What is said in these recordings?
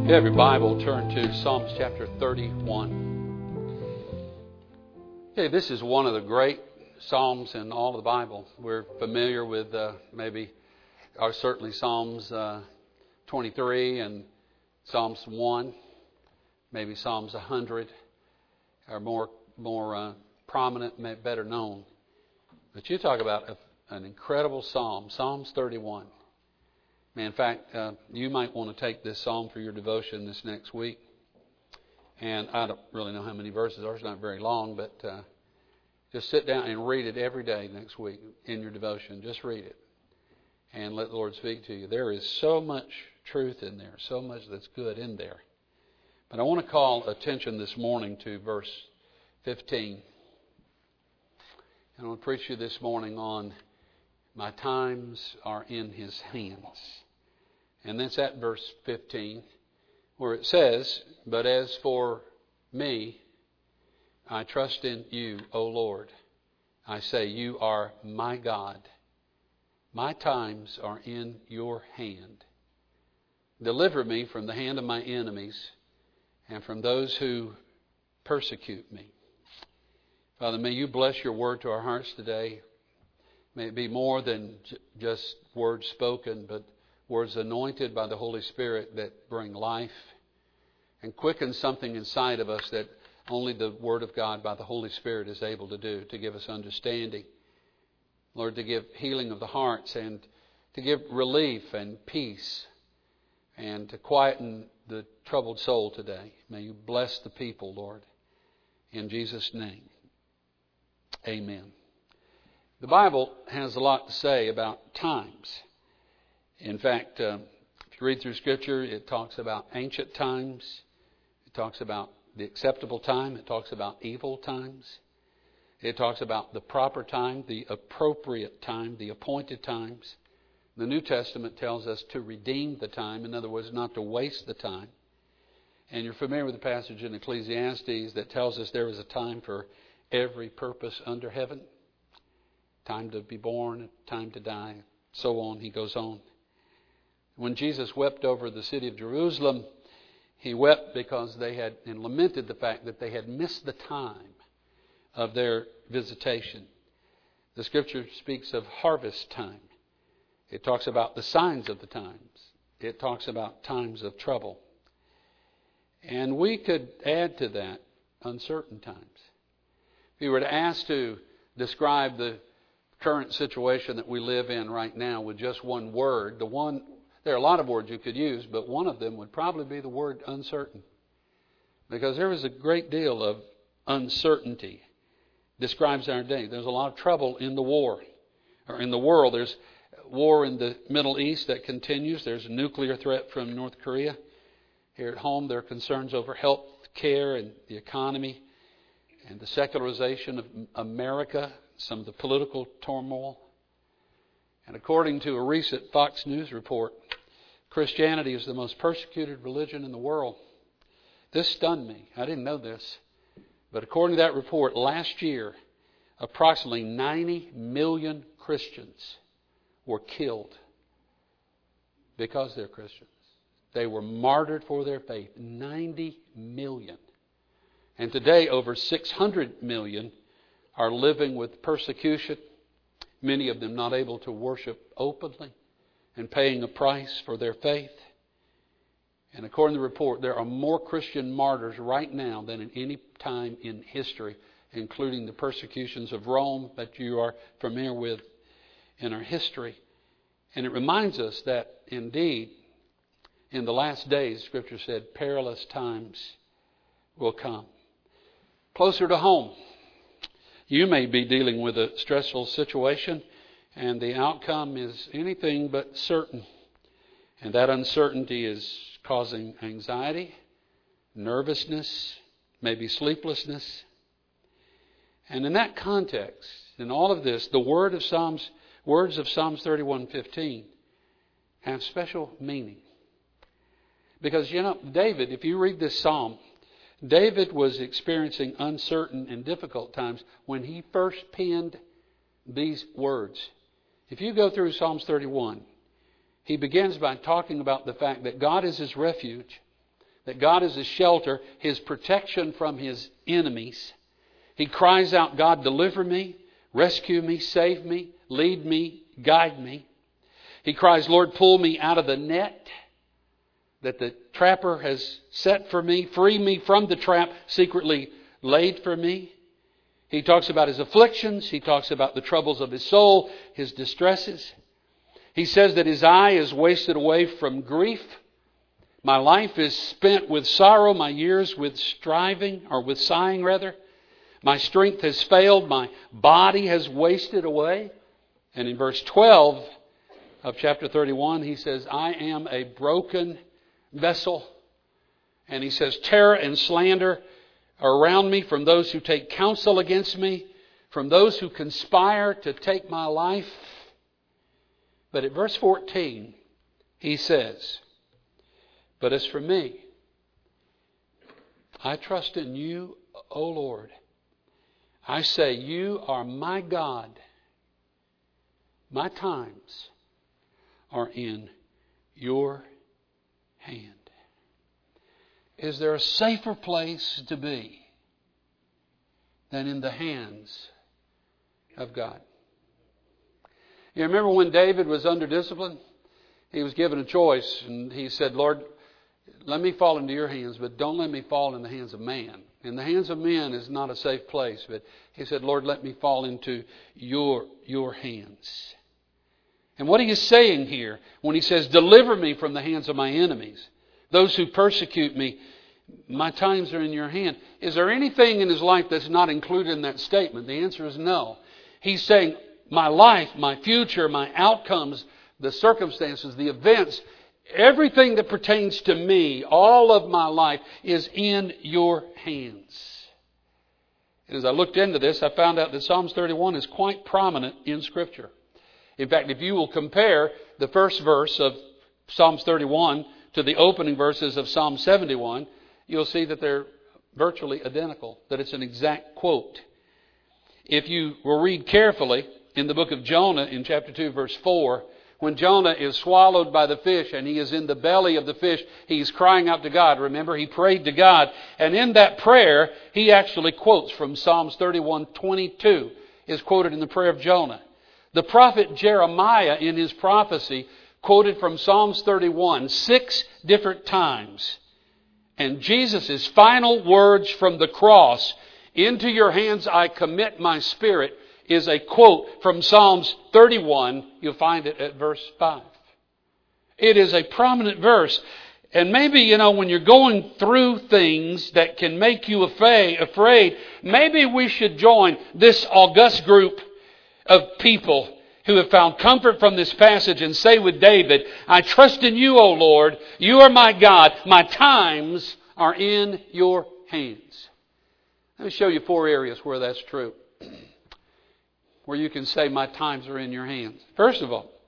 you have your Bible, turn to Psalms chapter 31. Okay, this is one of the great Psalms in all of the Bible. We're familiar with certainly Psalms 23 and Psalms 1, maybe Psalms 100 are more prominent, better known. But you talk about an incredible Psalm, Psalms 31. In fact, you might want to take this psalm for your devotion this next week. And I don't really know how many verses are. It's not very long, but just sit down and read it every day next week in your devotion. Just read it and let the Lord speak to you. There is so much truth in there, so much that's good in there. But I want to call attention this morning to verse 15. And I want to preach to you this morning on my times are in His hands. And that's at verse 15, where it says, "But as for me, I trust in you, O Lord. I say, you are my God. My times are in your hand. Deliver me from the hand of my enemies and from those who persecute me." Father, may you bless your word to our hearts today. May it be more than just words spoken, but words anointed by the Holy Spirit that bring life and quicken something inside of us that only the Word of God by the Holy Spirit is able to do, to give us understanding. Lord, to give healing of the hearts and to give relief and peace and to quieten the troubled soul today. May you bless the people, Lord, in Jesus' name. Amen. The Bible has a lot to say about times. In fact, if you read through Scripture, it talks about ancient times. It talks about the acceptable time. It talks about evil times. It talks about the proper time, the appropriate time, the appointed times. The New Testament tells us to redeem the time. In other words, not to waste the time. And you're familiar with the passage in Ecclesiastes that tells us there is a time for every purpose under heaven. Time to be born, time to die, so on. He goes on. When Jesus wept over the city of Jerusalem, He wept because they had, and lamented the fact that they had missed the time of their visitation. The Scripture speaks of harvest time. It talks about the signs of the times. It talks about times of trouble. And we could add to that uncertain times. If you were to ask to describe the current situation that we live in right now with just one word, there are a lot of words you could use, but one of them would probably be the word uncertain. Because there is a great deal of uncertainty. Describes our day. There's a lot of trouble in the war, or in the world. There's war in the Middle East that continues. There's a nuclear threat from North Korea. Here at home, there are concerns over health care and the economy and the secularization of America, some of the political turmoil. And according to a recent Fox News report, Christianity is the most persecuted religion in the world. This stunned me. I didn't know this. But according to that report, last year, approximately 90 million Christians were killed because they're Christians. They were martyred for their faith. 90 million. And today, over 600 million are living with persecution. Many of them not able to worship openly and paying a price for their faith. And according to the report, there are more Christian martyrs right now than at any time in history, including the persecutions of Rome that you are familiar with in our history. And it reminds us that indeed, in the last days, Scripture said, perilous times will come. Closer to home, you may be dealing with a stressful situation, and the outcome is anything but certain. And that uncertainty is causing anxiety, nervousness, maybe sleeplessness. And in that context, in all of this, the words of Psalms 31:15 have special meaning. Because, David, if you read this psalm, David was experiencing uncertain and difficult times when he first penned these words. If you go through Psalms 31, he begins by talking about the fact that God is his refuge, that God is his shelter, his protection from his enemies. He cries out, God, deliver me, rescue me, save me, lead me, guide me. He cries, Lord, pull me out of the net that the trapper has set for me. Free me from the trap secretly laid for me. He talks about his afflictions. He talks about the troubles of his soul, his distresses. He says that his eye is wasted away from grief. My life is spent with sorrow, my years with striving, or with sighing rather. My strength has failed, my body has wasted away. And in verse 12 of chapter 31, he says, I am a broken vessel. And he says, terror and slander are around me from those who take counsel against me, from those who conspire to take my life. But at verse 14, he says, but as for me, I trust in you, O Lord. I say, you are my God. My times are in your hand. Is there a safer place to be than in the hands of God? You remember when David was under discipline? He was given a choice, and he said, Lord, let me fall into your hands, but don't let me fall in the hands of man. In the hands of men is not a safe place, but he said, Lord, let me fall into your hands. And what he is saying here, when he says, deliver me from the hands of my enemies, those who persecute me, my times are in your hand. Is there anything in his life that's not included in that statement? The answer is no. He's saying, my life, my future, my outcomes, the circumstances, the events, everything that pertains to me, all of my life is in your hands. And as I looked into this, I found out that Psalms 31 is quite prominent in Scripture. In fact, if you will compare the first verse of Psalms 31 to the opening verses of Psalm 71, you'll see that they're virtually identical, that it's an exact quote. If you will read carefully in the book of Jonah in chapter 2, verse 4, when Jonah is swallowed by the fish and he is in the belly of the fish, he's crying out to God. Remember, he prayed to God. And in that prayer, he actually quotes from Psalms 31:22, is quoted in the prayer of Jonah. The prophet Jeremiah, in his prophecy, quoted from Psalms 31 6 different times. And Jesus' final words from the cross, into your hands I commit my spirit, is a quote from Psalms 31. You'll find it at verse 5. It is a prominent verse. And maybe, when you're going through things that can make you afraid, maybe we should join this august group of people who have found comfort from this passage and say with David, I trust in you, O Lord. You are my God. My times are in your hands. Let me show you 4 areas where that's true, where you can say my times are in your hands. First of all,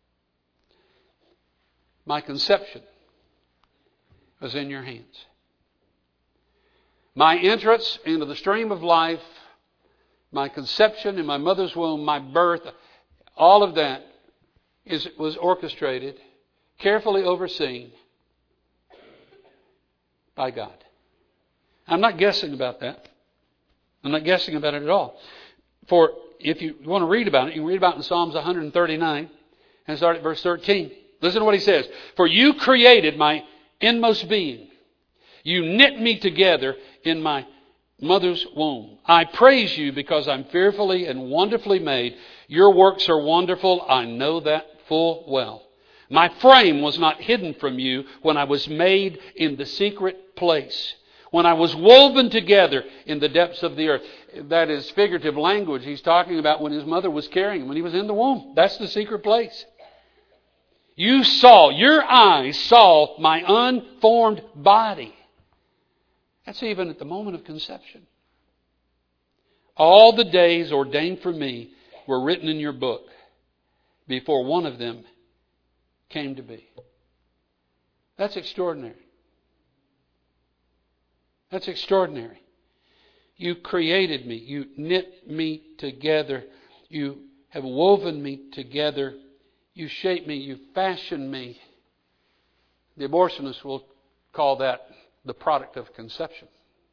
my conception was in your hands. My entrance into the stream of life, my conception in my mother's womb, my birth, all of that was orchestrated, carefully overseen by God. I'm not guessing about that. I'm not guessing about it at all. For if you want to read about it, you can read about it in Psalms 139 and start at verse 13. Listen to what he says. For you created my inmost being. You knit me together in my mother's womb. I praise you because I'm fearfully and wonderfully made. Your works are wonderful. I know that full well. My frame was not hidden from you when I was made in the secret place, when I was woven together in the depths of the earth. That is figurative language. He's talking about when his mother was carrying him, when he was in the womb. That's the secret place. Your eyes saw my unformed body. That's even at the moment of conception. All the days ordained for me were written in your book before one of them came to be. That's extraordinary. That's extraordinary. You created me. You knit me together. You have woven me together. You shaped me. You fashioned me. The abortionists will call that the product of conception.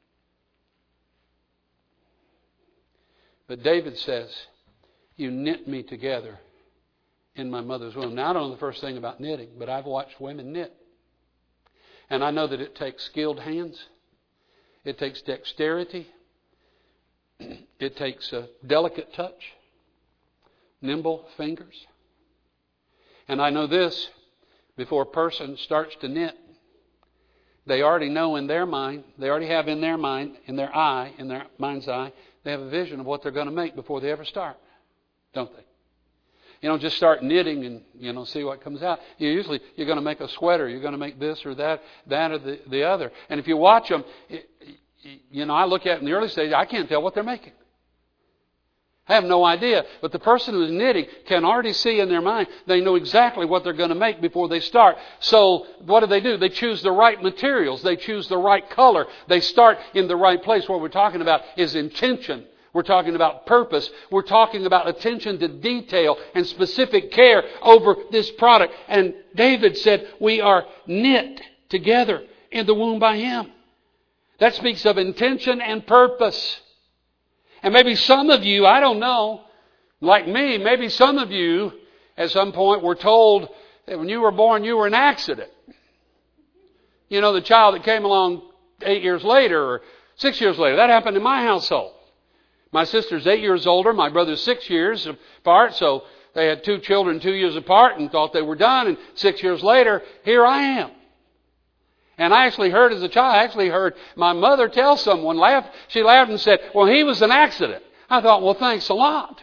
But David says, you knit me together in my mother's womb. Now, I don't know the first thing about knitting, but I've watched women knit. And I know that it takes skilled hands. It takes dexterity. It takes a delicate touch. Nimble fingers. And I know this, before a person starts to knit, they already know in their mind, they already have in their mind, in their mind's eye, they have a vision of what they're going to make before they ever start. Don't they? You don't just start knitting and, see what comes out. You're going to make a sweater. You're going to make this or that or the other. And if you watch them, I look at it in the early stage, I can't tell what they're making. I have no idea. But the person who's knitting can already see in their mind, they know exactly what they're going to make before they start. So what do? They choose the right materials. They choose the right color. They start in the right place. What we're talking about is intention. We're talking about purpose. We're talking about attention to detail and specific care over this product. And David said, we are knit together in the womb by Him. That speaks of intention and purpose. And maybe some of you, I don't know, like me, maybe some of you at some point were told that when you were born you were an accident. The child that came along 8 years later or 6 years later. That happened in my household. My sister's 8 years older. My brother's 6 years apart. So they had 2 children 2 years apart and thought they were done. And 6 years later, here I am. And I actually heard as a child, my mother tell someone, she laughed and said, well, he was an accident. I thought, well, thanks a lot.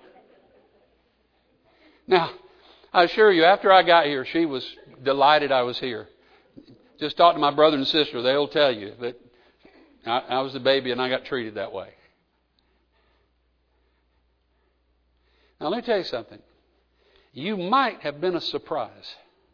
Now, I assure you, after I got here, she was delighted I was here. Just talk to my brother and sister. They'll tell you that I was the baby and I got treated that way. Now, let me tell you something. You might have been a surprise.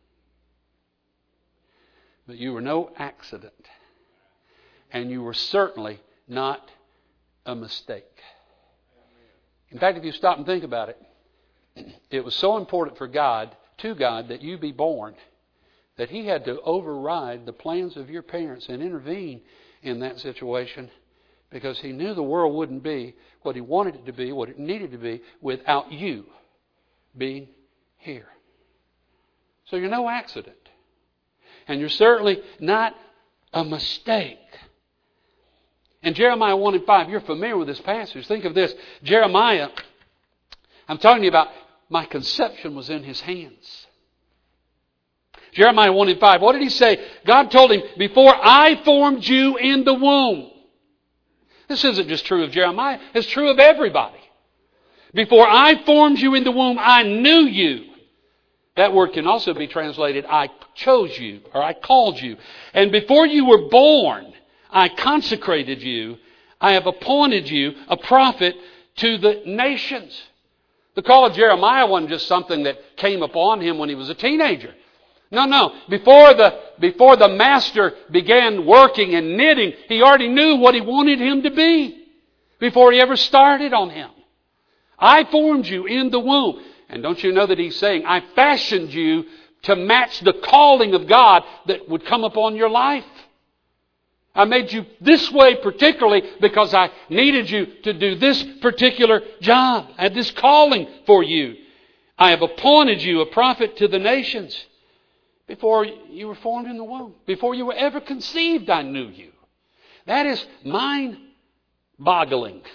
But you were no accident. And you were certainly not a mistake. In fact, if you stop and think about it, it was so important for God, that you be born, that He had to override the plans of your parents and intervene in that situation because He knew the world wouldn't be what He wanted it to be, what it needed to be, without you being here. So you're no accident. And you're certainly not a mistake. In Jeremiah 1:5, you're familiar with this passage. Think of this. Jeremiah, I'm talking to you about my conception was in His hands. Jeremiah 1:5, what did he say? God told him, before I formed you in the womb. This isn't just true of Jeremiah. It's true of everybody. Before I formed you in the womb, I knew you. That word can also be translated, I chose you, or I called you. And before you were born, I consecrated you. I have appointed you a prophet to the nations. The call of Jeremiah wasn't just something that came upon him when he was a teenager. No. Before the master began working and knitting, he already knew what he wanted him to be before he ever started on him. I formed you in the womb. And don't you know that he's saying, I fashioned you to match the calling of God that would come upon your life. I made you this way particularly because I needed you to do this particular job. I had this calling for you. I have appointed you a prophet to the nations. Before you were formed in the womb. Before you were ever conceived, I knew you. That is mind-boggling.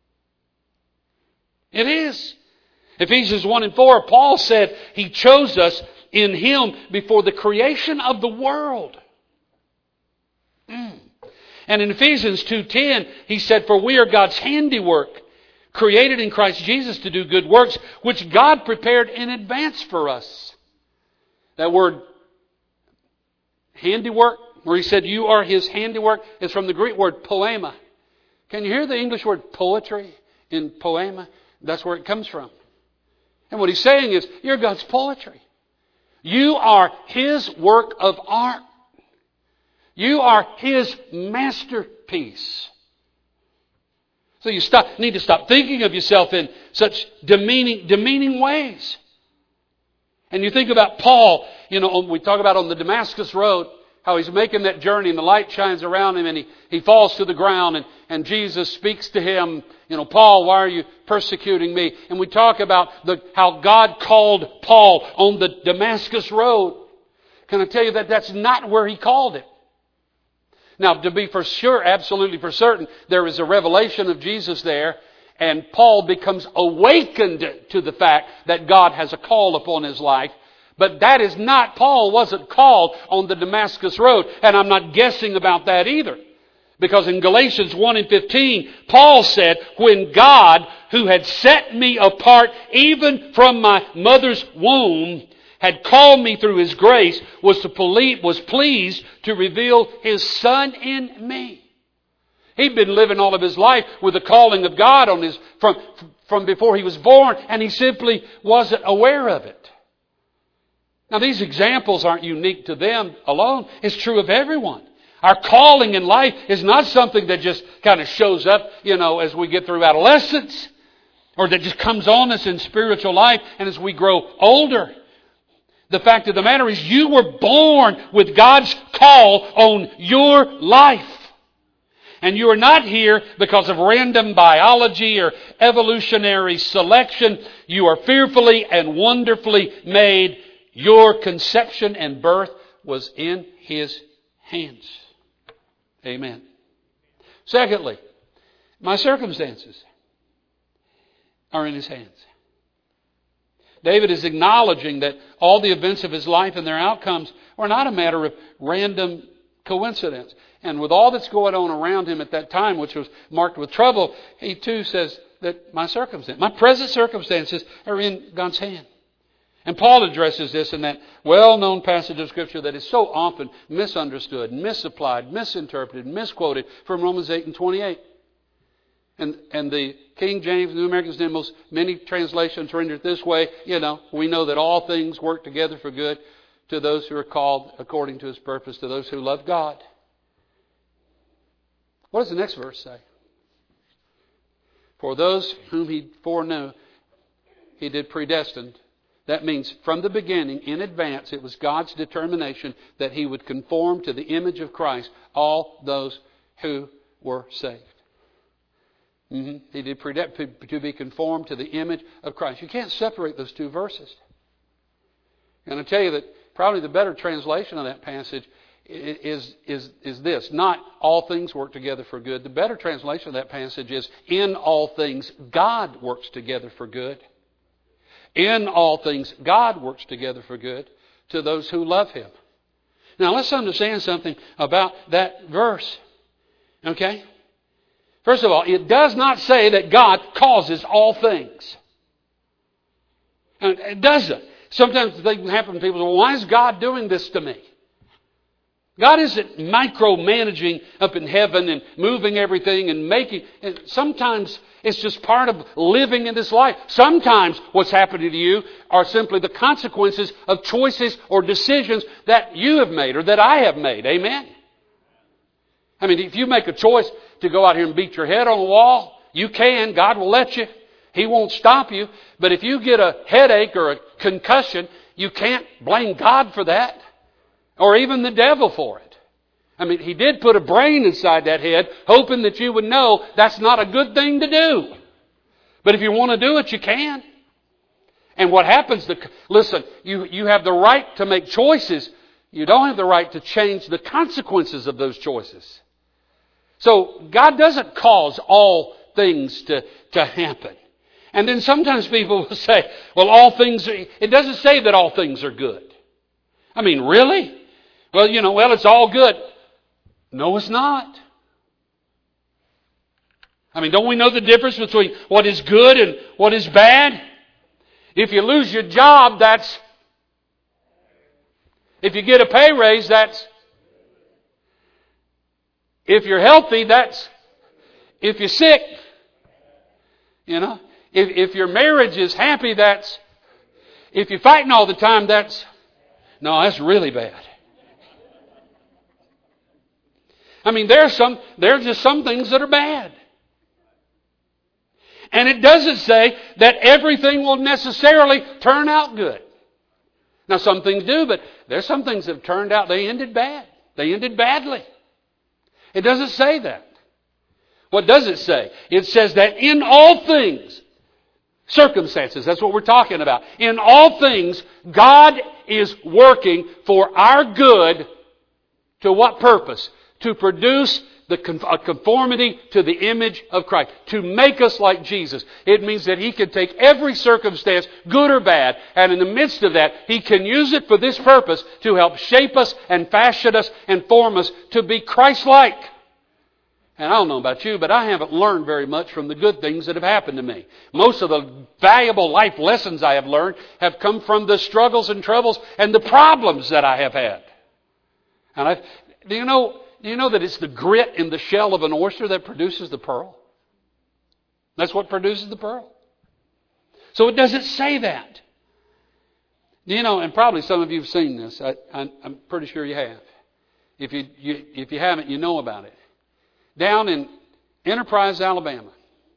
It is. Ephesians 1:4, Paul said He chose us in Him before the creation of the world. And in Ephesians 2:10, he said, for we are God's handiwork, created in Christ Jesus to do good works, which God prepared in advance for us. That word handiwork, where he said you are His handiwork, is from the Greek word poema. Can you hear the English word poetry in poema? That's where it comes from. And what he's saying is, you're God's poetry. You are His work of art. You are His masterpiece. So you need to stop thinking of yourself in such demeaning ways. And you think about Paul, we talk about on the Damascus Road, how he's making that journey and the light shines around him and he falls to the ground and Jesus speaks to him, Paul, why are you persecuting me? And we talk about how God called Paul on the Damascus road. Can I tell you that that's not where he called him? Now, to be for sure, absolutely for certain, there is a revelation of Jesus there, and Paul becomes awakened to the fact that God has a call upon his life. But that is not, Paul wasn't called on the Damascus road, and I'm not guessing about that either. Because in Galatians 1:15, Paul said, when God, who had set me apart even from my mother's womb, had called me through His grace, was pleased to reveal His Son in me. He'd been living all of his life with the calling of God on from before he was born, and he simply wasn't aware of it. Now, these examples aren't unique to them alone. It's true of everyone. Our calling in life is not something that just kind of shows up, as we get through adolescence, or that just comes on us in spiritual life and as we grow older. The fact of the matter is you were born with God's call on your life. And you are not here because of random biology or evolutionary selection. You are fearfully and wonderfully made. Your conception and birth was in His hands. Amen. Secondly, my circumstances are in His hands. David is acknowledging that all the events of his life and their outcomes are not a matter of random coincidence. And with all that's going on around him at that time, which was marked with trouble, he too says that my present circumstances are in God's hand. And Paul addresses this in that well-known passage of Scripture that is so often misunderstood, misapplied, misinterpreted, misquoted from Romans 8:28. And the King James, New American Standard, many translations render it this way. We know that all things work together for good to those who are called according to His purpose, to those who love God. What does the next verse say? For those whom He foreknew, He did predestine. That means from the beginning, in advance, it was God's determination that He would conform to the image of Christ all those who were saved. He did predestine to be conformed to the image of Christ. You can't separate those two verses. And I tell you that probably the better translation of that passage is this. Not all things work together for good. The better translation of that passage is in all things God works together for good. In all things God works together for good to those who love Him. Now let's understand something about that verse. Okay? First of all, it does not say that God causes all things. And it doesn't. Sometimes things happen to people. Well, why is God doing this to me? God isn't micromanaging up in heaven and moving everything and making. And sometimes it's just part of living in this life. Sometimes what's happening to you are simply the consequences of choices or decisions that you have made or that I have made. Amen? I mean, if you make a choice to go out here and beat your head on a wall, you can. God will let you. He won't stop you. But if you get a headache or a concussion, you can't blame God for that. Or even the devil for it. I mean, He did put a brain inside that head, hoping that you would know that's not a good thing to do. But if you want to do it, you can. And what happens, listen, you have the right to make choices. You don't have the right to change the consequences of those choices. So God doesn't cause all things to happen. And then sometimes people will say, well, it doesn't say that all things are good. I mean, really? Well, it's all good. No, it's not. I mean, don't we know the difference between what is good and what is bad? If you lose your job, that's... If you get a pay raise, that's... If you're healthy, that's... If you're sick, If your marriage is happy, that's... If you're fighting all the time, that's... No, that's really bad. I mean, there are just some things that are bad. And it doesn't say that everything will necessarily turn out good. Now, some things do, but there's some things that have turned out, they ended bad. They ended badly. It doesn't say that. What does it say? It says that in all things, circumstances, that's what we're talking about. In all things, God is working for our good. To what purpose? To produce a conformity to the image of Christ. To make us like Jesus. It means that He can take every circumstance, good or bad, and in the midst of that, He can use it for this purpose to help shape us and fashion us and form us to be Christ-like. And I don't know about you, but I haven't learned very much from the good things that have happened to me. Most of the valuable life lessons I have learned have come from the struggles and troubles and the problems that I have had. And do you know that it's the grit in the shell of an oyster that produces the pearl? That's what produces the pearl. So it doesn't say that. You know, and probably some of you have seen this. I'm pretty sure you have. If you haven't, you know about it. Down in Enterprise, Alabama,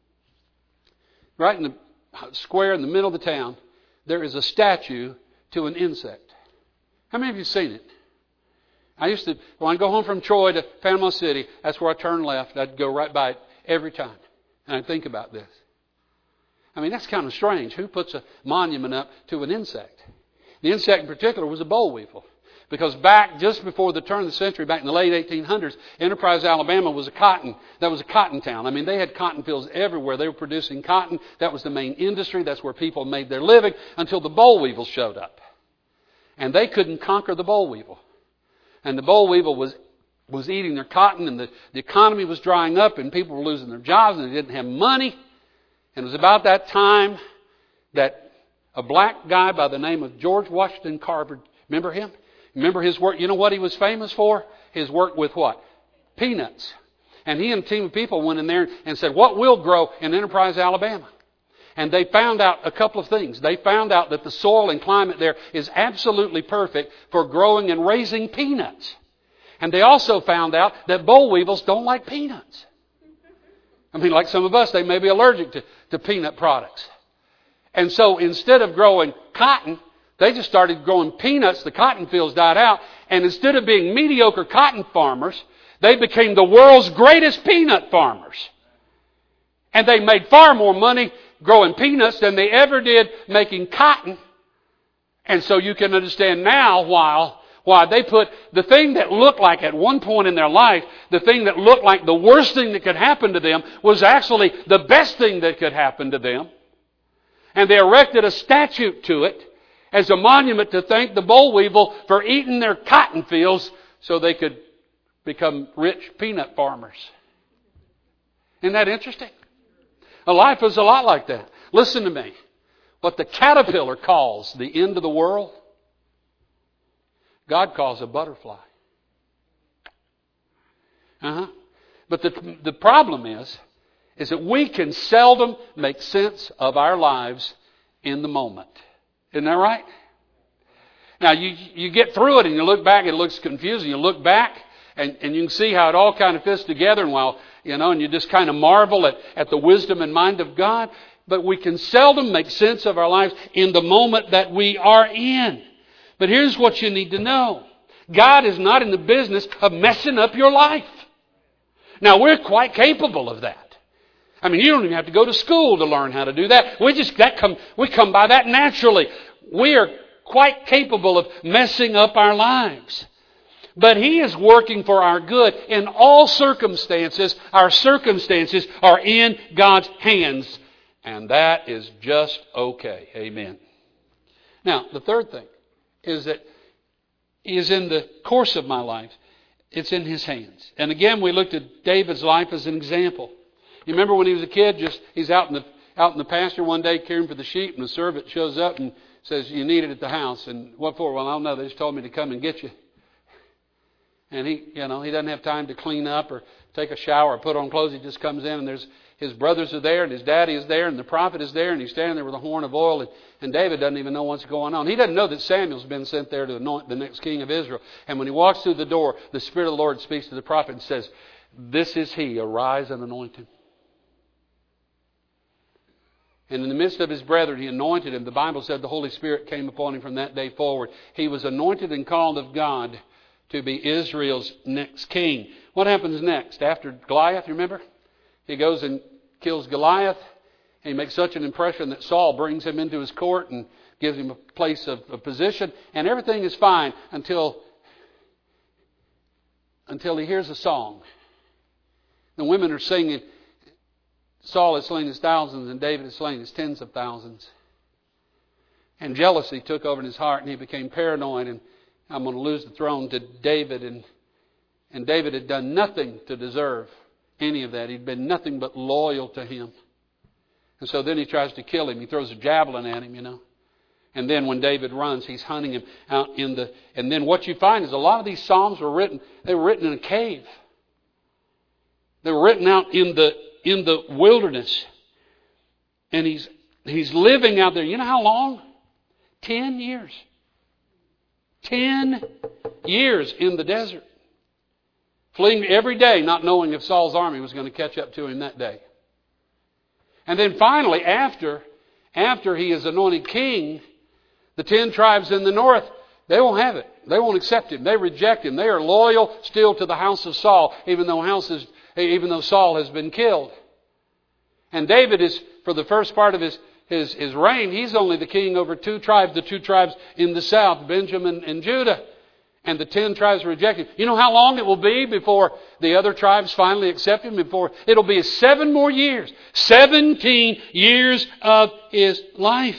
right in the square in the middle of the town, there is a statue to an insect. How many of you have seen it? I used to, when I go home from Troy to Panama City, that's where I turn left. I'd go right by it every time. And I'd think about this. I mean, that's kind of strange. Who puts a monument up to an insect? The insect in particular was a boll weevil. Because back just before the turn of the century, back in the late 1800s, Enterprise, Alabama was a cotton town. I mean, they had cotton fields everywhere. They were producing cotton. That was the main industry. That's where people made their living until the boll weevil showed up. And they couldn't conquer the boll weevil. And the boll weevil was eating their cotton, and the economy was drying up, and people were losing their jobs, and they didn't have money. And it was about that time that a black guy by the name of George Washington Carver, remember him? Remember his work? You know what he was famous for? His work with what? Peanuts. And he and a team of people went in there and said, what will grow in Enterprise, Alabama? And they found out a couple of things. They found out that the soil and climate there is absolutely perfect for growing and raising peanuts. And they also found out that boll weevils don't like peanuts. I mean, like some of us, they may be allergic to peanut products. And so instead of growing cotton, they just started growing peanuts. The cotton fields died out. And instead of being mediocre cotton farmers, they became the world's greatest peanut farmers. And they made far more money growing peanuts than they ever did making cotton. And so you can understand now why they put the thing that looked like at one point in their life, the thing that looked like the worst thing that could happen to them was actually the best thing that could happen to them. And they erected a statue to it as a monument to thank the boll weevil for eating their cotton fields so they could become rich peanut farmers. Isn't that interesting? Life is a lot like that. Listen to me. What the caterpillar calls the end of the world, God calls a butterfly. But the problem is that we can seldom make sense of our lives in the moment. Isn't that right? Now, you get through it and you look back, it looks confusing. You look back and you can see how it all kind of fits together, and you just kind of marvel at the wisdom and mind of God. But we can seldom make sense of our lives in the moment that we are in. But here's what you need to know. God is not in the business of messing up your life. Now, we're quite capable of that. I mean, you don't even have to go to school to learn how to do that. We come by that naturally. We are quite capable of messing up our lives. But He is working for our good in all circumstances. Our circumstances are in God's hands. And that is just okay. Amen. Now, the third thing is that is in the course of my life, it's in His hands. And again, we looked at David's life as an example. You remember when he was a kid, he's out in the pasture one day caring for the sheep, and the servant shows up and says, "You need it at the house." And what for? "Well, I don't know. They just told me to come and get you." And he doesn't have time to clean up or take a shower or put on clothes. He just comes in, and his brothers are there, and his daddy is there, and the prophet is there, and he's standing there with a horn of oil, and David doesn't even know what's going on. He doesn't know that Samuel's been sent there to anoint the next king of Israel. And when he walks through the door, the Spirit of the Lord speaks to the prophet and says, "This is he, arise and anoint him." And in the midst of his brethren, he anointed him. The Bible said the Holy Spirit came upon him from that day forward. He was anointed and called of God to be Israel's next king. What happens next? After Goliath, remember? He goes and kills Goliath. And he makes such an impression that Saul brings him into his court and gives him a place of position. And everything is fine until he hears a song. The women are singing, Saul has slain his thousands and David has slain his tens of thousands. And jealousy took over in his heart and he became paranoid, and I'm going to lose the throne to David. And David had done nothing to deserve any of that. He'd been nothing but loyal to him. And so then he tries to kill him. He throws a javelin at him, you know. And then when David runs, he's hunting him out in the... And then what you find is a lot of these psalms were written in a cave. They were written out in the wilderness. And he's living out there. You know how long? 10 years. 10 years in the desert. Fleeing every day, not knowing if Saul's army was going to catch up to him that day. And then finally, after he is anointed king, the 10 tribes in the north, they won't have it. They won't accept him. They reject him. They are loyal still to the house of Saul, even though Saul has been killed. And David is, for the first part of his reign, he's only the king over 2 tribes, the 2 tribes in the south, Benjamin and Judah. And the 10 tribes reject him. You know how long it will be before the other tribes finally accept him? It'll be 7 more years. 17 years of his life.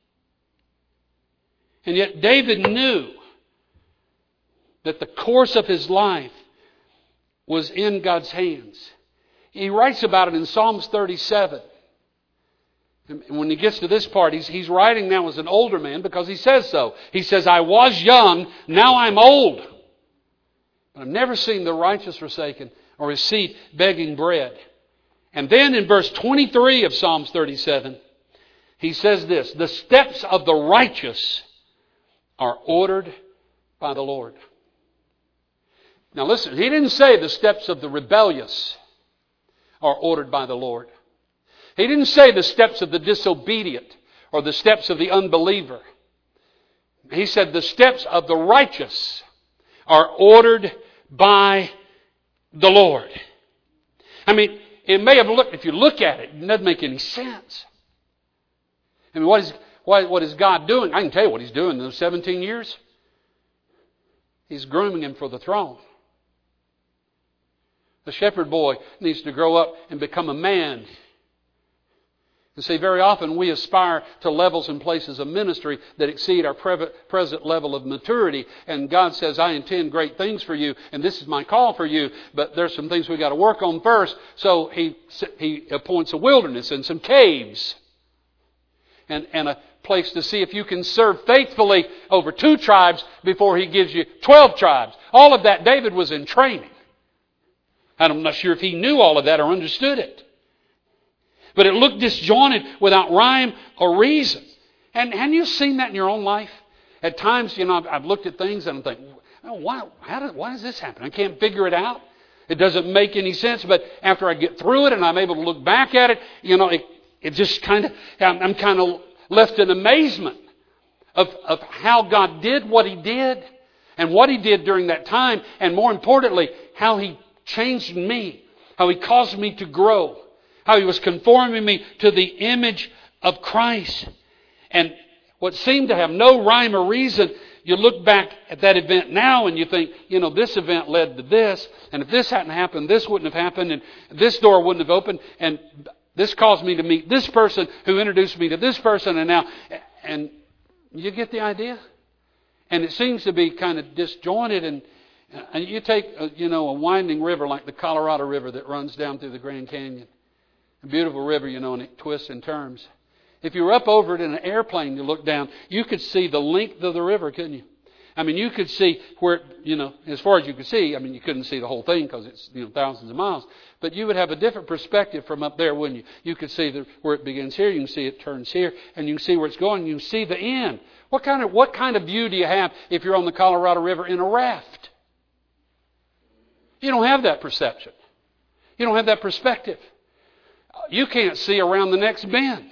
And yet David knew that the course of his life was in God's hands. He writes about it in Psalms 37. And when he gets to this part, he's writing now as an older man because he says so. He says, I was young, now I'm old. But I've never seen the righteous forsaken or his seed begging bread. And then in verse 23 of Psalms 37, he says this, the steps of the righteous are ordered by the Lord. Now listen, he didn't say the steps of the rebellious are ordered by the Lord. He didn't say the steps of the disobedient or the steps of the unbeliever. He said the steps of the righteous are ordered by the Lord. I mean, it may have looked, if you look at it, it doesn't make any sense. I mean, what is God doing? I can tell you what He's doing in those 17 years. He's grooming him for the throne. The shepherd boy needs to grow up and become a man. You see, very often we aspire to levels and places of ministry that exceed our present level of maturity. And God says, I intend great things for you, and this is my call for you. But there's some things we got to work on first. So He appoints a wilderness and some caves. And a place to see if you can serve faithfully over 2 tribes before He gives you 12 tribes. All of that, David was in training. And I'm not sure if he knew all of that or understood it. But it looked disjointed without rhyme or reason. And have you seen that in your own life? At times, I've looked at things and I'm thinking, why does this happen? I can't figure it out. It doesn't make any sense. But after I get through it and I'm able to look back at it, it just I'm kind of left in amazement of how God did what He did and what He did during that time. And more importantly, how He changed me, how He caused me to grow. How He was conforming me to the image of Christ. And what seemed to have no rhyme or reason, you look back at that event now and you think, this event led to this. And if this hadn't happened, this wouldn't have happened. And this door wouldn't have opened. And this caused me to meet this person who introduced me to this person. And you get the idea? And it seems to be kind of disjointed. And you take, a winding river like the Colorado River that runs down through the Grand Canyon. A beautiful river, and it twists and turns. If you were up over it in an airplane, you look down, you could see the length of the river, couldn't you? I mean, you could see where, as far as you could see, you couldn't see the whole thing because it's, thousands of miles. But you would have a different perspective from up there, wouldn't you? You could see where it begins here, you can see it turns here, and you can see where it's going, you can see the end. What kind of view do you have if you're on the Colorado River in a raft? You don't have that perception. You don't have that perspective. You can't see around the next bend.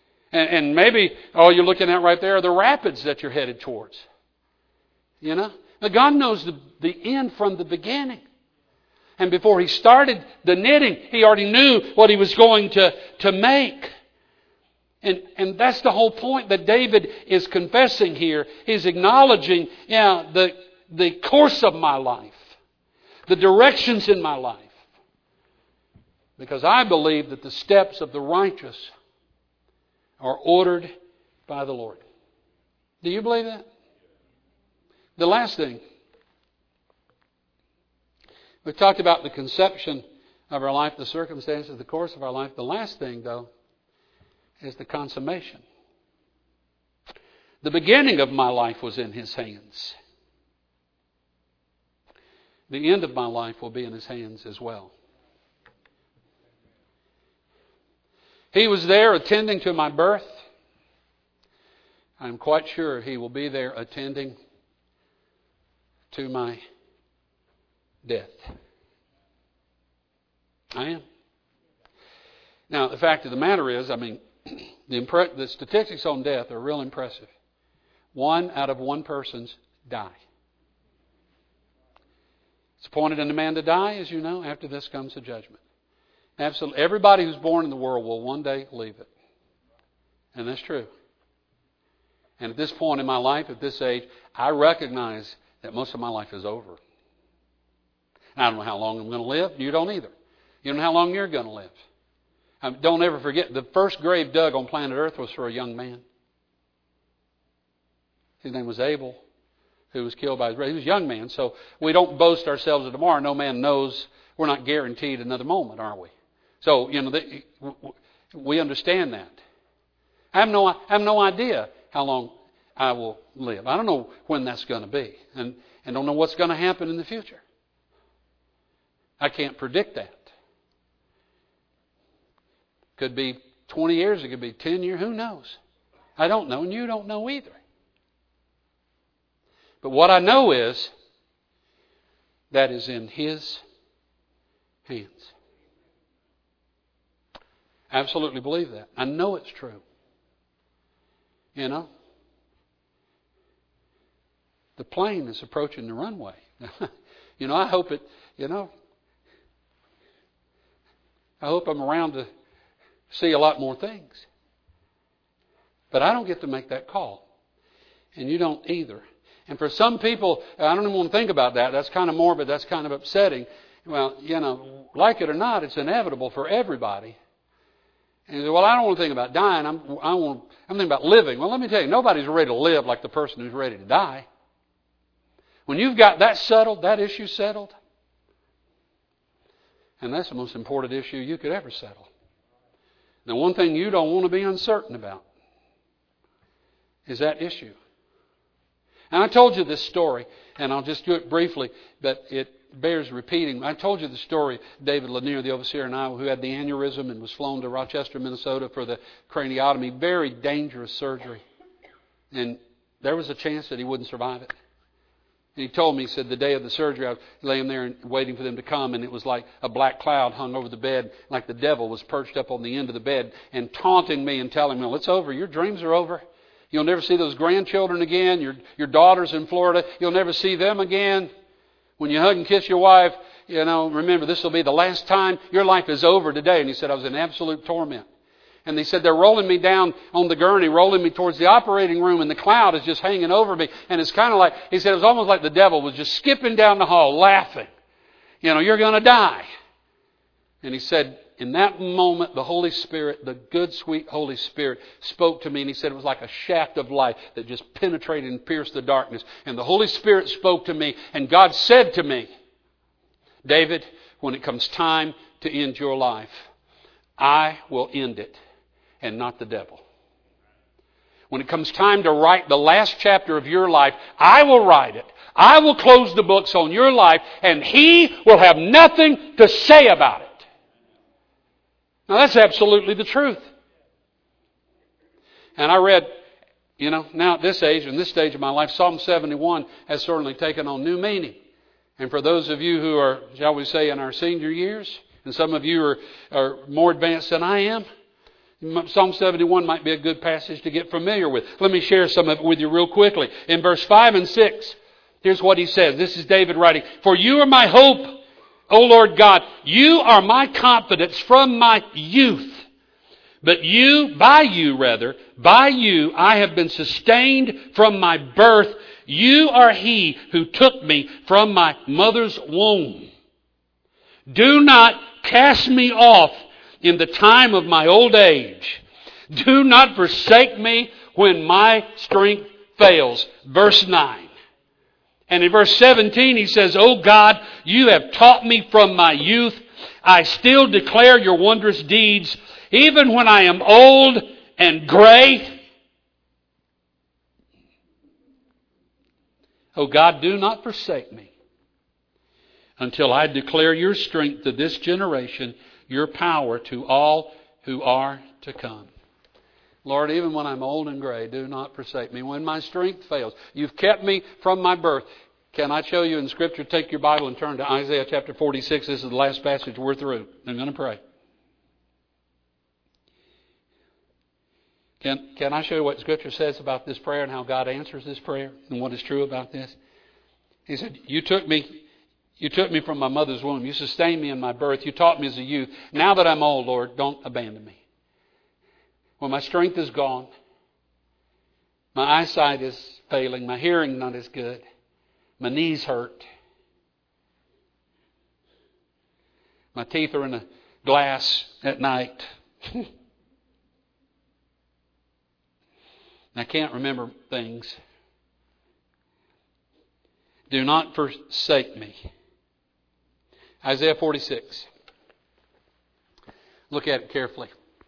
And maybe all you're looking at right there are the rapids that you're headed towards. But God knows the end from the beginning. And before He started the knitting, He already knew what He was going to make. And that's the whole point that David is confessing here. He's acknowledging, the course of my life, the directions in my life. Because I believe that the steps of the righteous are ordered by the Lord. Do you believe that? The last thing. We've talked about the conception of our life, the circumstances, the course of our life. The last thing, though, is the consummation. The beginning of my life was in His hands. The end of my life will be in His hands as well. He was there attending to my birth. I'm quite sure He will be there attending to my death. I am. Now, the fact of the matter is, the statistics on death are real impressive. 1 out of 1 persons die. It's appointed unto man to die, as you know. After this comes the judgment. Absolutely. Everybody who's born in the world will one day leave it. And that's true. And at this point in my life, at this age, I recognize that most of my life is over. I don't know how long I'm going to live. You don't either. You don't know how long you're going to live. Don't ever forget, the first grave dug on planet Earth was for a young man. His name was Abel, who was killed by his brother. He was a young man, so we don't boast ourselves of tomorrow. No man knows. We're not guaranteed another moment, are we? So, we understand that. I have no idea how long I will live. I don't know when that's going to be, and don't know what's going to happen in the future. I can't predict that. Could be 20 years, it could be 10 years, who knows? I don't know, and you don't know either. But what I know is that is in His hands. I absolutely believe that. I know it's true. The plane is approaching the runway. I hope it, I hope I'm around to see a lot more things. But I don't get to make that call. And you don't either. And for some people, I don't even want to think about that. That's kind of morbid. That's kind of upsetting. Well, like it or not, it's inevitable for everybody. And you say, well, I don't want to think about dying. I'm thinking about living. Well, let me tell you, nobody's ready to live like the person who's ready to die. When you've got that settled, that issue settled, and that's the most important issue you could ever settle. The one thing you don't want to be uncertain about is that issue. And I told you this story, and I'll just do it briefly, but it bears repeating. I told you the story of David Lanier, the overseer in Iowa, who had the aneurysm and was flown to Rochester, Minnesota for the craniotomy. Very dangerous surgery. And there was a chance that he wouldn't survive it. And he told me, he said, the day of the surgery, I was laying there and waiting for them to come, and it was like a black cloud hung over the bed, like the devil was perched up on the end of the bed and taunting me and telling me, well, it's over. Your dreams are over. You'll never see those grandchildren again. Your daughters in Florida, you'll never see them again. When you hug and kiss your wife, remember, this will be the last time. Your life is over today. And he said, I was in absolute torment. And they said, they're rolling me down on the gurney, rolling me towards the operating room, and the cloud is just hanging over me. And it's kind of like, he said, it was almost like the devil was just skipping down the hall, laughing. You're going to die. And he said, in that moment, the Holy Spirit, the good, sweet Holy Spirit, spoke to me. And he said it was like a shaft of light that just penetrated and pierced the darkness. And the Holy Spirit spoke to me. And God said to me, David, when it comes time to end your life, I will end it and not the devil. When it comes time to write the last chapter of your life, I will write it. I will close the books on your life, and He will have nothing to say about it. Now, that's absolutely the truth. And I read, now at this age, in this stage of my life, Psalm 71 has certainly taken on new meaning. And for those of you who are, shall we say, in our senior years, and some of you are more advanced than I am, Psalm 71 might be a good passage to get familiar with. Let me share some of it with you real quickly. In verse 5 and 6, Here's what he says. This is David writing. For you are my hope, O Lord God. You are my confidence from my youth. But by you I have been sustained from my birth. You are He who took me from my mother's womb. Do not cast me off in the time of my old age. Do not forsake me when my strength fails. Verse 9. And in verse 17 he says, O God, you have taught me from my youth. I still declare your wondrous deeds, even when I am old and gray. O God, do not forsake me until I declare your strength to this generation, your power to all who are to come. Lord, even when I'm old and gray, do not forsake me. When my strength fails, you've kept me from my birth. Can I show you in Scripture? Take your Bible and turn to Isaiah chapter 46. This is the last passage we're through. I'm going to pray. Can I show you what Scripture says about this prayer and how God answers this prayer and what is true about this? He said, You took me from my mother's womb. You sustained me in my birth. You taught me as a youth. Now that I'm old, Lord, don't abandon me. When my strength is gone, my eyesight is failing, my hearing not as good, my knees hurt, my teeth are in a glass at night. I can't remember things. Do not forsake me. Isaiah 46. Look at it carefully.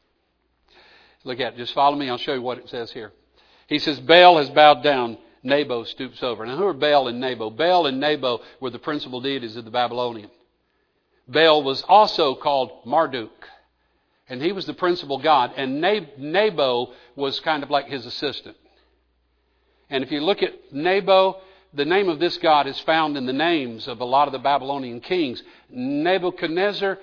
Look at it. Just follow me. I'll show you what it says here. He says, Baal has bowed down. Nebo stoops over. Now, who are Baal and Nebo? Baal and Nebo were the principal deities of the Babylonian. Baal was also called Marduk. And he was the principal god. And Nebo was kind of like his assistant. And if you look at Nebo, the name of this god is found in the names of a lot of the Babylonian kings. Nebuchadnezzar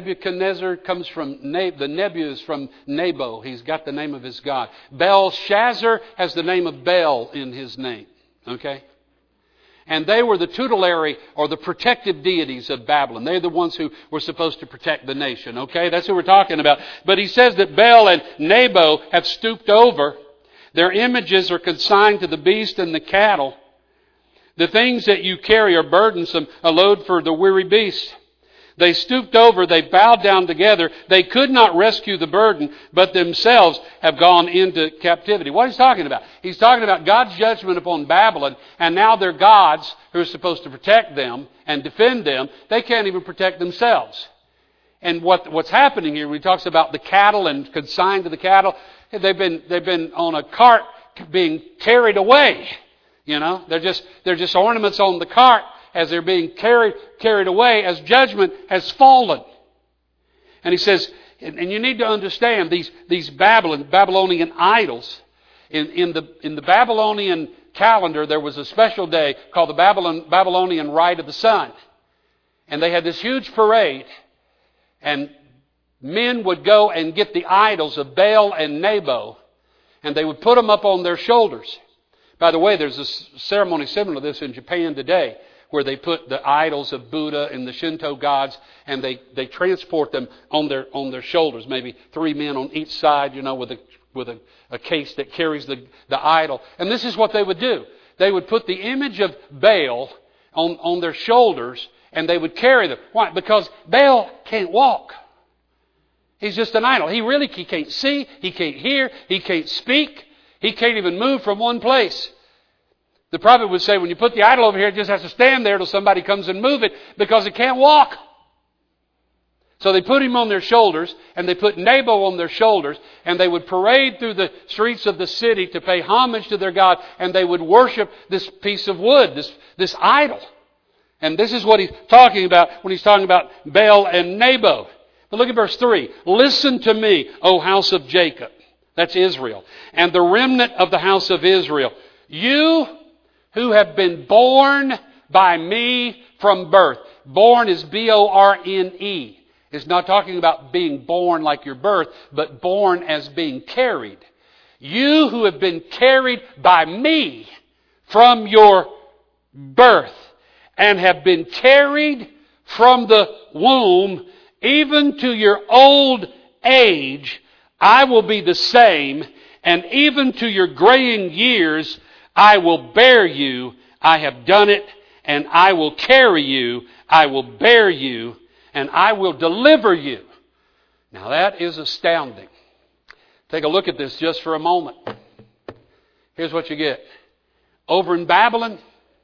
comes from, the Nebu is from Nebo. He's got the name of his god. Belshazzar has the name of Bel in his name. Okay? And they were the tutelary or the protective deities of Babylon. They're the ones who were supposed to protect the nation. Okay? That's who we're talking about. But he says that Baal and Nebo have stooped over. Their images are consigned to the beast and the cattle. The things that you carry are burdensome, a load for the weary beast. They stooped over, they bowed down together. They could not rescue the burden, but themselves have gone into captivity. What is he talking about? He's talking about God's judgment upon Babylon, and now their gods, who are supposed to protect them and defend them, they can't even protect themselves. And what's happening here, when he talks about the cattle and consigned to the cattle, they've been on a cart being carried away. You know, they're just ornaments on the cart as they're being carried away as judgment has fallen. And he says, and you need to understand these Babylonian idols. In the Babylonian calendar, there was a special day called the Babylonian Rite of the Sun. And they had this huge parade. And men would go and get the idols of Baal and Nebo, and they would put them up on their shoulders. By the way, there's a ceremony similar to this in Japan today, where they put the idols of Buddha and the Shinto gods, and they transport them on their shoulders. Maybe 3 men on each side, with a case that carries the idol. And this is what they would do. They would put the image of Baal on their shoulders, and they would carry them. Why? Because Baal can't walk. He's just an idol. He can't see, he can't hear, he can't speak. He can't even move from one place. The prophet would say, when you put the idol over here, it just has to stand there till somebody comes and move it, because it can't walk. So they put him on their shoulders, and they put Nebo on their shoulders, and they would parade through the streets of the city to pay homage to their God, and they would worship this piece of wood, this idol. And this is what he's talking about when he's talking about Baal and Nebo. But look at verse 3. Listen to me, O house of Jacob. That's Israel. And the remnant of the house of Israel. You who have been born by me from birth. Born is B-O-R-N-E. It's not talking about being born like your birth, but born as being carried. You who have been carried by me from your birth and have been carried from the womb even to your old age, I will be the same, and even to your graying years I will bear you. I have done it, and I will carry you. I will bear you, and I will deliver you. Now that is astounding. Take a look at this just for a moment. Here's what you get. Over in Babylon,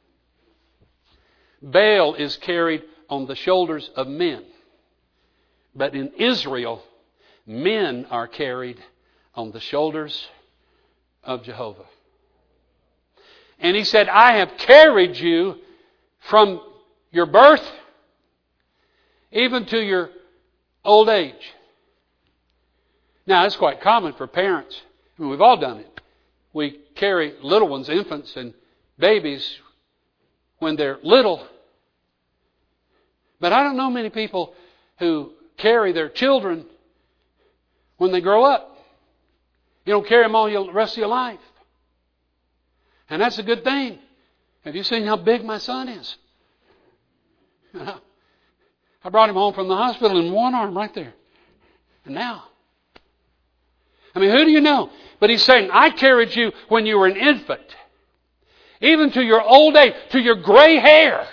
Baal is carried on the shoulders of men. But in Israel, men are carried on the shoulders of Jehovah. And He said, I have carried you from your birth even to your old age. Now, it's quite common for parents. I mean, we've all done it. We carry little ones, infants and babies, when they're little. But I don't know many people who carry their children when they grow up. You don't carry them all the rest of your life. And that's a good thing. Have you seen how big my son is? I brought him home from the hospital in one arm right there. And now, I mean, who do you know? But He's saying, I carried you when you were an infant. Even to your old age, to your gray hair.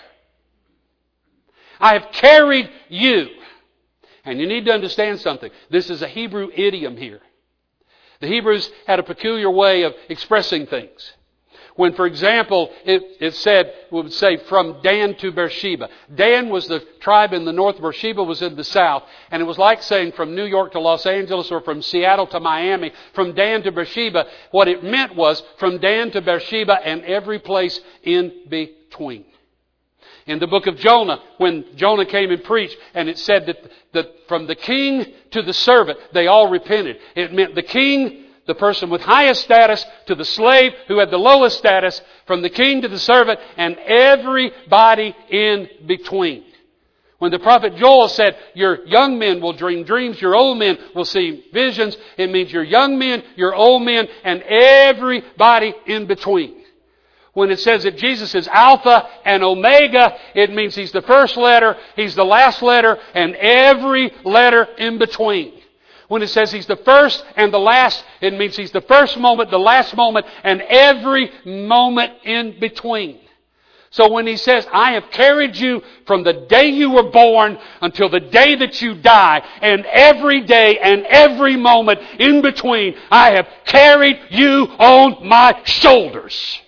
I have carried you. And you need to understand something. This is a Hebrew idiom here. The Hebrews had a peculiar way of expressing things. When, for example, it would say from Dan to Beersheba. Dan was the tribe in the north, Beersheba was in the south. And it was like saying from New York to Los Angeles or from Seattle to Miami. From Dan to Beersheba. What it meant was from Dan to Beersheba and every place in between. In the book of Jonah, when Jonah came and preached, and it said that from the king to the servant, they all repented. It meant the king, the person with highest status, to the slave who had the lowest status, from the king to the servant, and everybody in between. When the prophet Joel said, your young men will dream dreams, your old men will see visions, it means your young men, your old men, and everybody in between. When it says that Jesus is Alpha and Omega, it means He's the first letter, He's the last letter, and every letter in between. When it says He's the first and the last, it means He's the first moment, the last moment, and every moment in between. So when He says, I have carried you from the day you were born until the day that you die, and every day and every moment in between, I have carried you on my shoulders.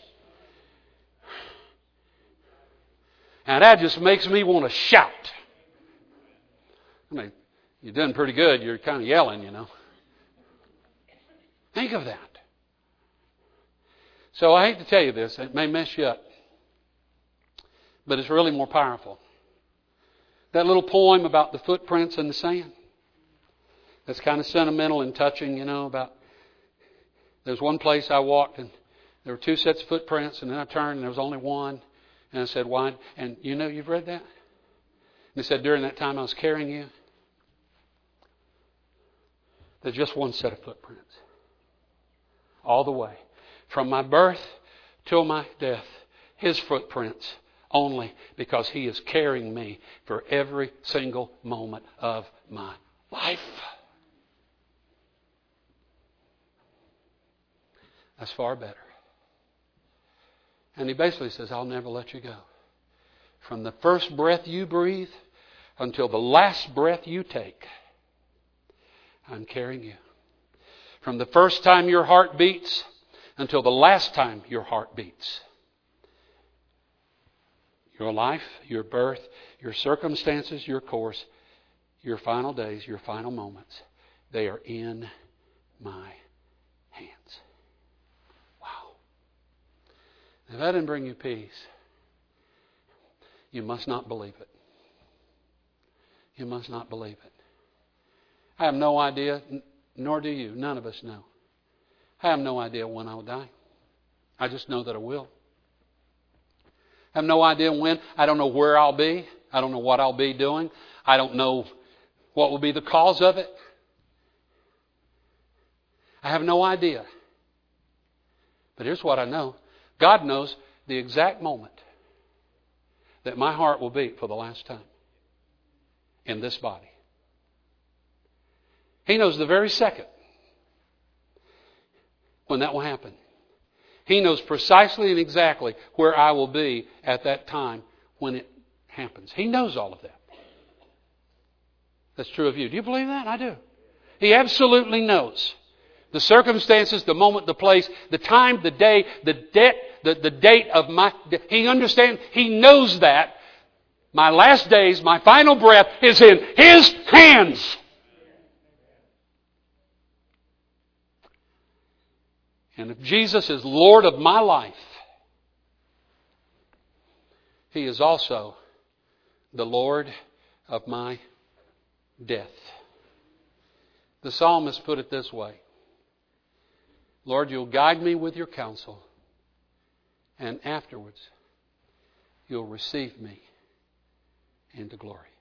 Now that just makes me want to shout. I mean, you're doing pretty good. You're kind of yelling, you know. Think of that. So I hate to tell you this. It may mess you up. But it's really more powerful. That little poem about the footprints in the sand. That's kind of sentimental and touching, you know, about... There's one place I walked and there were two sets of footprints, and then I turned and there was only one. And I said, why? And you know, you've read that? And he said, during that time I was carrying you. There's just one set of footprints. All the way. From my birth till my death. His footprints only, because He is carrying me for every single moment of my life. That's far better. And He basically says, I'll never let you go. From the first breath you breathe until the last breath you take, I'm carrying you. From the first time your heart beats until the last time your heart beats. Your life, your birth, your circumstances, your course, your final days, your final moments, they are in my hands. Wow. If that didn't bring you peace, you must not believe it. You must not believe it. I have no idea, nor do you. None of us know. I have no idea when I will die. I just know that I will. I have no idea when. I don't know where I'll be. I don't know what I'll be doing. I don't know what will be the cause of it. I have no idea. But here's what I know. God knows the exact moment that my heart will beat for the last time in this body. He knows the very second when that will happen. He knows precisely and exactly where I will be at that time when it happens. He knows all of that. That's true of you. Do you believe that? I do. He absolutely knows. The circumstances, the moment, the place, the time, the day, the date of my... He understands. He knows that. My last days, my final breath is in His hands. And if Jesus is Lord of my life, He is also the Lord of my death. The psalmist put it this way: Lord, you'll guide me with your counsel, and afterwards you'll receive me into glory.